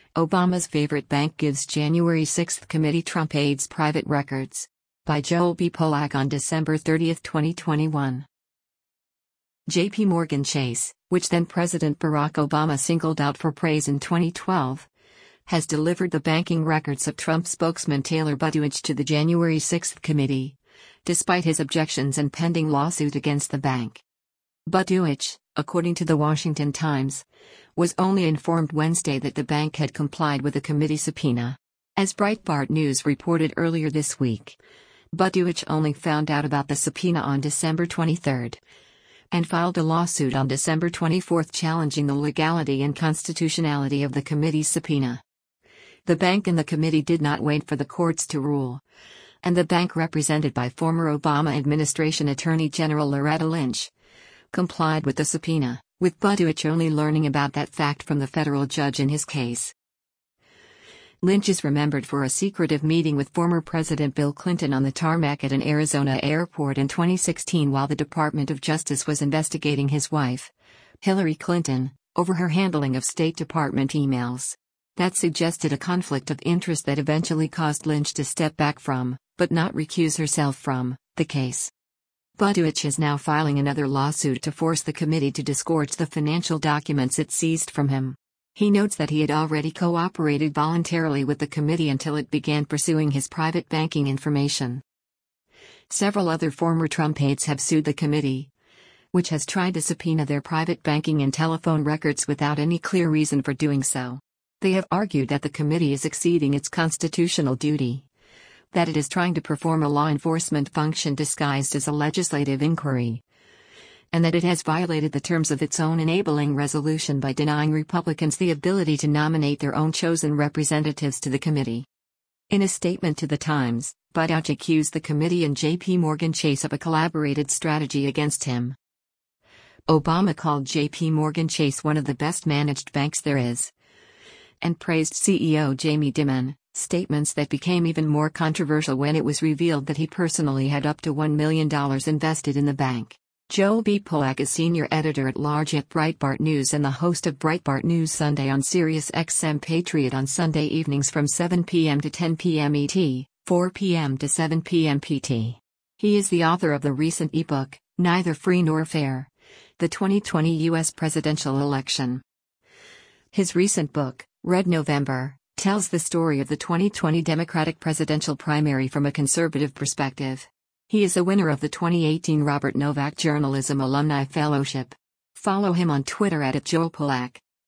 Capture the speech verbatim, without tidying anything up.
Obama's favorite bank gives January sixth committee Trump aides private records. By Joel B. Polak on December thirtieth, twenty twenty-one. J P Morgan Chase, which then-President Barack Obama singled out for praise in twenty twelve, has delivered the banking records of Trump spokesman Taylor Buttigieg to the January sixth committee, despite his objections and pending lawsuit against the bank. Buttigieg, according to the Washington Times, was only informed Wednesday that the bank had complied with the committee subpoena. As Breitbart News reported earlier this week, Buttigieg only found out about the subpoena on December twenty-third and filed a lawsuit on December twenty-fourth challenging the legality and constitutionality of the committee's subpoena. The bank and the committee did not wait for the courts to rule, and the bank, represented by former Obama administration Attorney General Loretta Lynch, complied with the subpoena, with Buttigieg only learning about that fact from the federal judge in his case. Lynch is remembered for a secretive meeting with former President Bill Clinton on the tarmac at an Arizona airport in twenty sixteen while the Department of Justice was investigating his wife, Hillary Clinton, over her handling of State Department emails. That suggested a conflict of interest that eventually caused Lynch to step back from, but not recuse herself from, the case. Buttigieg is now filing another lawsuit to force the committee to disgorge the financial documents it seized from him. He notes that he had already cooperated voluntarily with the committee until it began pursuing his private banking information. Several other former Trump aides have sued the committee, which has tried to subpoena their private banking and telephone records without any clear reason for doing so. They have argued that the committee is exceeding its constitutional duty, that it is trying to perform a law enforcement function disguised as a legislative inquiry, and that it has violated the terms of its own enabling resolution by denying Republicans the ability to nominate their own chosen representatives to the committee. In a statement to The Times, Buttigieg accused the committee and J P Morgan Chase of a collaborated strategy against him. Obama called J P Morgan Chase one of the best managed banks there is, and praised C E O Jamie Dimon, statements that became even more controversial when it was revealed that he personally had up to one million dollars invested in the bank. Joel B. Polak is senior editor-at-large at Breitbart News and the host of Breitbart News Sunday on Sirius X M Patriot on Sunday evenings from seven p m to ten p m E T, four p m to seven p m P T. He is the author of the recent ebook, Neither Free Nor Fair: The twenty twenty U S Presidential Election. His recent book, Red November, tells the story of the twenty twenty Democratic presidential primary from a conservative perspective. He is a winner of the twenty eighteen Robert Novak Journalism Alumni Fellowship. Follow him on Twitter at Joel Polak.